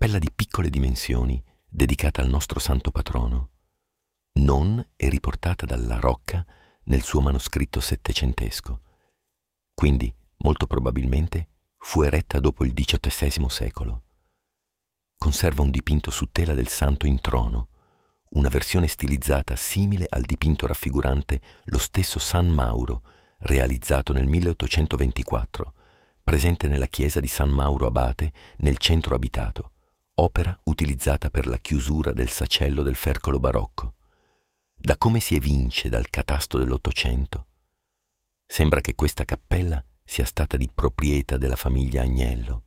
cappella di piccole dimensioni dedicata al nostro santo patrono. Non è riportata dalla Rocca nel suo manoscritto settecentesco. Quindi, molto probabilmente, fu eretta dopo il XVIII secolo. Conserva un dipinto su tela del santo in trono, una versione stilizzata simile al dipinto raffigurante lo stesso San Mauro, realizzato nel 1824, presente nella chiesa di San Mauro Abate nel centro abitato, opera utilizzata per la chiusura del sacello del fercolo barocco. Da come si evince dal catasto dell'Ottocento, sembra che questa cappella sia stata di proprietà della famiglia Agnello,